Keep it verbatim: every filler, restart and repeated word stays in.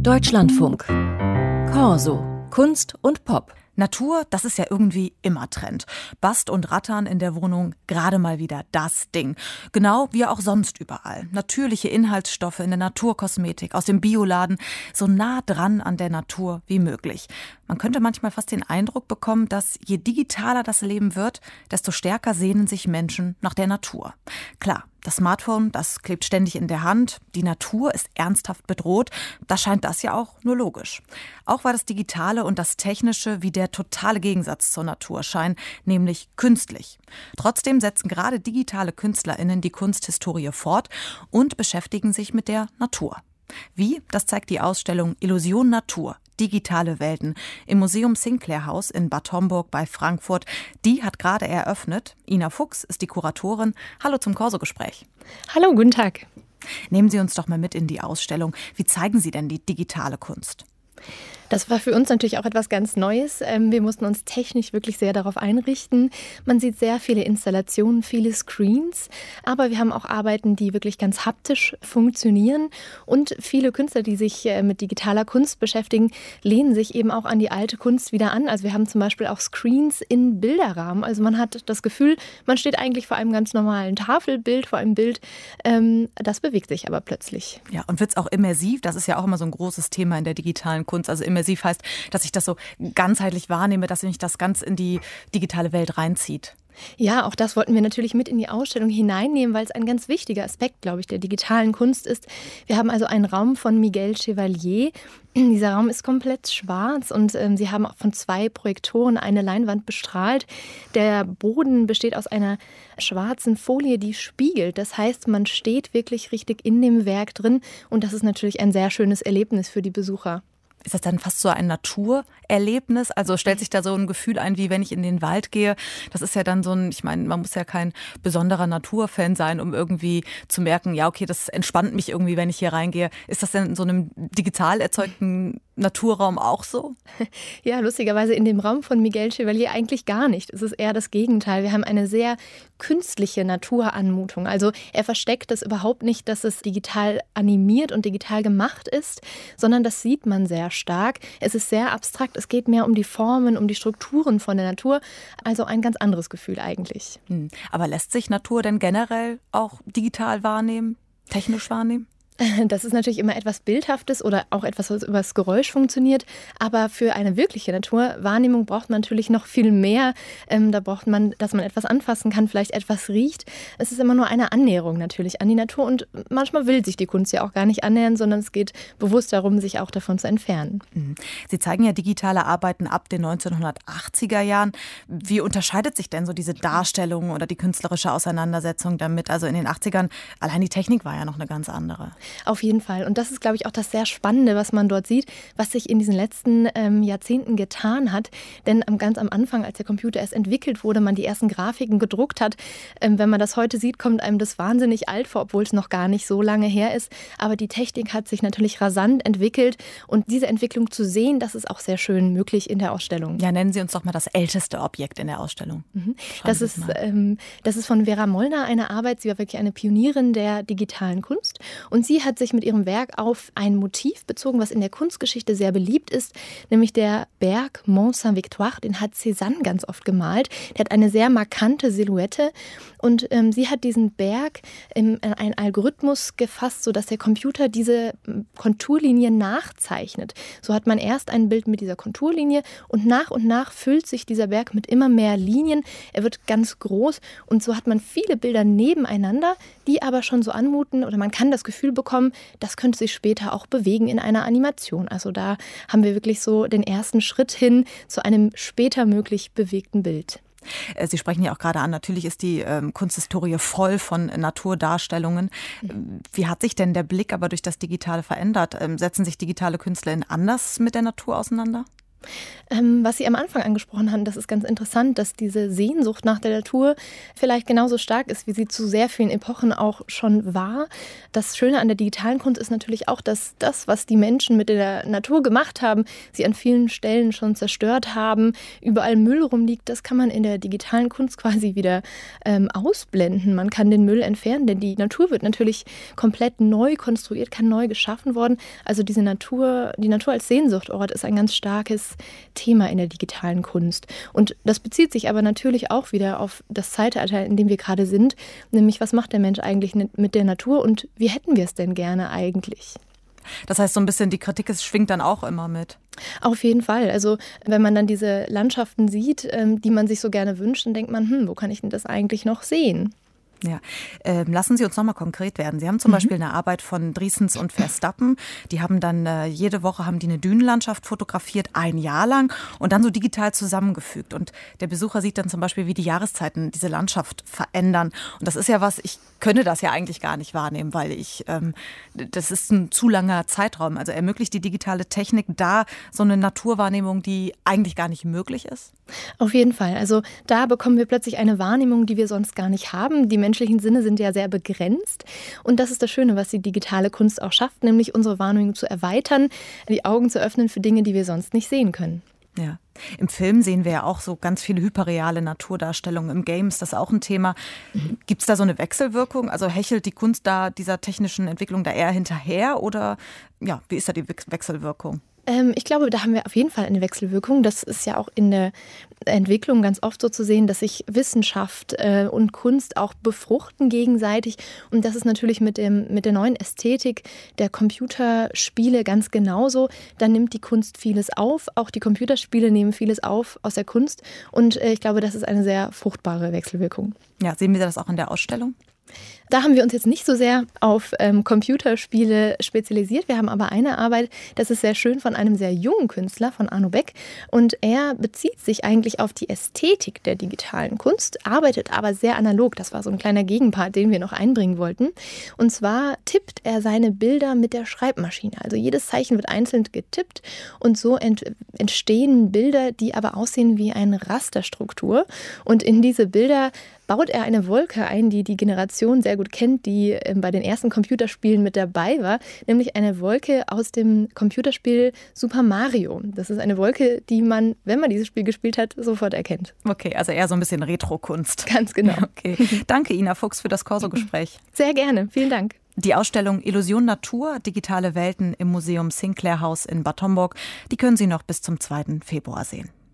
Deutschlandfunk. Corso. Kunst und Pop. Natur, das ist ja irgendwie immer Trend. Bast und Rattern in der Wohnung, gerade mal wieder das Ding. Genau wie auch sonst überall. Natürliche Inhaltsstoffe in der Naturkosmetik, aus dem Bioladen, so nah dran an der Natur wie möglich. Man könnte manchmal fast den Eindruck bekommen, dass je digitaler das Leben wird, desto stärker sehnen sich Menschen nach der Natur. Klar, das Smartphone, das klebt ständig in der Hand. Die Natur ist ernsthaft bedroht. Da scheint das ja auch nur logisch. Auch weil das Digitale und das Technische wie der totale Gegensatz zur Natur scheinen, nämlich künstlich. Trotzdem setzen gerade digitale KünstlerInnen die Kunsthistorie fort und beschäftigen sich mit der Natur. Wie? Das zeigt die Ausstellung Illusion Natur. Digitale Welten im Museum Sinclair Haus in Bad Homburg bei Frankfurt. Die hat gerade eröffnet. Ina Fuchs ist die Kuratorin. Hallo zum Corso-Gespräch. Hallo, guten Tag. Nehmen Sie uns doch mal mit in die Ausstellung. Wie zeigen Sie denn die digitale Kunst? Das war für uns natürlich auch etwas ganz Neues. Wir mussten uns technisch wirklich sehr darauf einrichten. Man sieht sehr viele Installationen, viele Screens, aber wir haben auch Arbeiten, die wirklich ganz haptisch funktionieren. Und viele Künstler, die sich mit digitaler Kunst beschäftigen, lehnen sich eben auch an die alte Kunst wieder an. Also wir haben zum Beispiel auch Screens in Bilderrahmen. Also man hat das Gefühl, man steht eigentlich vor einem ganz normalen Tafelbild, vor einem Bild. Das bewegt sich aber plötzlich. Ja, und wird es auch immersiv? Das ist ja auch immer so ein großes Thema in der digitalen Kunst. Also immersiv heißt, dass ich das so ganzheitlich wahrnehme, dass mich das ganz in die digitale Welt reinzieht. Ja, auch das wollten wir natürlich mit in die Ausstellung hineinnehmen, weil es ein ganz wichtiger Aspekt, glaube ich, der digitalen Kunst ist. Wir haben also einen Raum von Miguel Chevalier. Dieser Raum ist komplett schwarz und ähm, sie haben auch von zwei Projektoren eine Leinwand bestrahlt. Der Boden besteht aus einer schwarzen Folie, die spiegelt. Das heißt, man steht wirklich richtig in dem Werk drin und das ist natürlich ein sehr schönes Erlebnis für die Besucher. Ist das dann fast so ein Naturerlebnis? Also stellt sich da so ein Gefühl ein, wie wenn ich in den Wald gehe? Das ist ja dann so ein, ich meine, man muss ja kein besonderer Naturfan sein, um irgendwie zu merken, ja okay, das entspannt mich irgendwie, wenn ich hier reingehe. Ist das denn in so einem digital erzeugten Naturraum auch so? Ja, lustigerweise in dem Raum von Miguel Chevalier eigentlich gar nicht. Es ist eher das Gegenteil. Wir haben eine sehr künstliche Naturanmutung. Also er versteckt das überhaupt nicht, dass es digital animiert und digital gemacht ist, sondern das sieht man sehr stark. Es ist sehr abstrakt. Es geht mehr um die Formen, um die Strukturen von der Natur. Also ein ganz anderes Gefühl eigentlich. Hm. Aber lässt sich Natur denn generell auch digital wahrnehmen, technisch wahrnehmen? Das ist natürlich immer etwas Bildhaftes oder auch etwas, was über das Geräusch funktioniert. Aber für eine wirkliche Naturwahrnehmung braucht man natürlich noch viel mehr. Ähm, da braucht man, dass man etwas anfassen kann, vielleicht etwas riecht. Es ist immer nur eine Annäherung natürlich an die Natur. Und manchmal will sich die Kunst ja auch gar nicht annähern, sondern es geht bewusst darum, sich auch davon zu entfernen. Sie zeigen ja digitale Arbeiten ab den neunzehnhundertachtziger Jahren. Wie unterscheidet sich denn so diese Darstellung oder die künstlerische Auseinandersetzung damit? Also in den achtzigern, allein die Technik war ja noch eine ganz andere. Auf jeden Fall. Und das ist, glaube ich, auch das sehr Spannende, was man dort sieht, was sich in diesen letzten ähm, Jahrzehnten getan hat. Denn ähm, ganz am Anfang, als der Computer erst entwickelt wurde, man die ersten Grafiken gedruckt hat, ähm, wenn man das heute sieht, kommt einem das wahnsinnig alt vor, obwohl es noch gar nicht so lange her ist. Aber die Technik hat sich natürlich rasant entwickelt. Und diese Entwicklung zu sehen, das ist auch sehr schön möglich in der Ausstellung. Ja, nennen Sie uns doch mal das älteste Objekt in der Ausstellung. Mhm. Das, ist, ähm, das ist von Vera Mollner eine Arbeit. Sie war wirklich eine Pionierin der digitalen Kunst. Und sie hat sich mit ihrem Werk auf ein Motiv bezogen, was in der Kunstgeschichte sehr beliebt ist, nämlich der Berg Mont Saint-Victoire. Den hat Cézanne ganz oft gemalt. Der hat eine sehr markante Silhouette und ähm, sie hat diesen Berg in einen Algorithmus gefasst, sodass der Computer diese Konturlinie nachzeichnet. So hat man erst ein Bild mit dieser Konturlinie und nach und nach füllt sich dieser Berg mit immer mehr Linien. Er wird ganz groß und so hat man viele Bilder nebeneinander, die aber schon so anmuten oder man kann das Gefühl bekommen, das könnte sich später auch bewegen in einer Animation. Also da haben wir wirklich so den ersten Schritt hin zu einem später möglich bewegten Bild. Sie sprechen ja auch gerade an, natürlich ist die ähm, Kunsthistorie voll von Naturdarstellungen. Wie hat sich denn der Blick aber durch das Digitale verändert? Ähm, setzen sich digitale KünstlerInnen anders mit der Natur auseinander? Ähm, was Sie am Anfang angesprochen haben, das ist ganz interessant, dass diese Sehnsucht nach der Natur vielleicht genauso stark ist, wie sie zu sehr vielen Epochen auch schon war. Das Schöne an der digitalen Kunst ist natürlich auch, dass das, was die Menschen mit der Natur gemacht haben, sie an vielen Stellen schon zerstört haben, überall Müll rumliegt, das kann man in der digitalen Kunst quasi wieder ähm, ausblenden. Man kann den Müll entfernen, denn die Natur wird natürlich komplett neu konstruiert, kann neu geschaffen worden. Also diese Natur, die Natur als Sehnsuchtort ist ein ganz starkes Thema in der digitalen Kunst. Und das bezieht sich aber natürlich auch wieder auf das Zeitalter, in dem wir gerade sind, nämlich was macht der Mensch eigentlich mit der Natur und wie hätten wir es denn gerne eigentlich? Das heißt, so ein bisschen die Kritik, es schwingt dann auch immer mit. Auf jeden Fall. Also wenn man dann diese Landschaften sieht, die man sich so gerne wünscht, dann denkt man, hm, wo kann ich denn das eigentlich noch sehen? Ja, ähm, lassen Sie uns nochmal konkret werden. Sie haben zum mhm. Beispiel eine Arbeit von Driessens und Verstappen. Die haben dann äh, jede Woche haben die eine Dünenlandschaft fotografiert, ein Jahr lang und dann so digital zusammengefügt. Und der Besucher sieht dann zum Beispiel, wie die Jahreszeiten diese Landschaft verändern. Und das ist ja was, ich könnte das ja eigentlich gar nicht wahrnehmen, weil ich, ähm, das ist ein zu langer Zeitraum. Also ermöglicht die digitale Technik da so eine Naturwahrnehmung, die eigentlich gar nicht möglich ist? Auf jeden Fall. Also da bekommen wir plötzlich eine Wahrnehmung, die wir sonst gar nicht haben. Die menschlichen Sinne sind ja sehr begrenzt. Und das ist das Schöne, was die digitale Kunst auch schafft, nämlich unsere Wahrnehmung zu erweitern, die Augen zu öffnen für Dinge, die wir sonst nicht sehen können. Ja. Im Film sehen wir ja auch so ganz viele hyperreale Naturdarstellungen. Im Game ist das auch ein Thema. Mhm. Gibt es da so eine Wechselwirkung? Also hechelt die Kunst da dieser technischen Entwicklung da eher hinterher oder ja, wie ist da die Wechselwirkung? Ähm, ich glaube, da haben wir auf jeden Fall eine Wechselwirkung. Das ist ja auch in der Entwicklung ganz oft so zu sehen, dass sich Wissenschaft äh, und Kunst auch befruchten gegenseitig. Und das ist natürlich mit, dem, mit der neuen Ästhetik der Computerspiele ganz genauso. Da nimmt die Kunst vieles auf. Auch die Computerspiele nehmen vieles auf aus der Kunst. Und äh, ich glaube, das ist eine sehr fruchtbare Wechselwirkung. Ja, sehen wir das auch in der Ausstellung? Da haben wir uns jetzt nicht so sehr auf ähm, Computerspiele spezialisiert. Wir haben aber eine Arbeit, das ist sehr schön, von einem sehr jungen Künstler, von Arno Beck. Und er bezieht sich eigentlich auf die Ästhetik der digitalen Kunst, arbeitet aber sehr analog. Das war so ein kleiner Gegenpart, den wir noch einbringen wollten. Und zwar tippt er seine Bilder mit der Schreibmaschine. Also jedes Zeichen wird einzeln getippt und so ent- entstehen Bilder, die aber aussehen wie eine Rasterstruktur. Und in diese Bilder baut er eine Wolke ein, die die Generation sehr gut kennt, die bei den ersten Computerspielen mit dabei war, nämlich eine Wolke aus dem Computerspiel Super Mario. Das ist eine Wolke, die man, wenn man dieses Spiel gespielt hat, sofort erkennt. Okay, also eher so ein bisschen Retro-Kunst. Ganz genau. Okay. Danke, Ina Fuchs, für das Corso-Gespräch. Sehr gerne, vielen Dank. Die Ausstellung Illusion Natur, digitale Welten im Museum Sinclair House in Bad Homburg, die können Sie noch bis zum zweiten Februar sehen.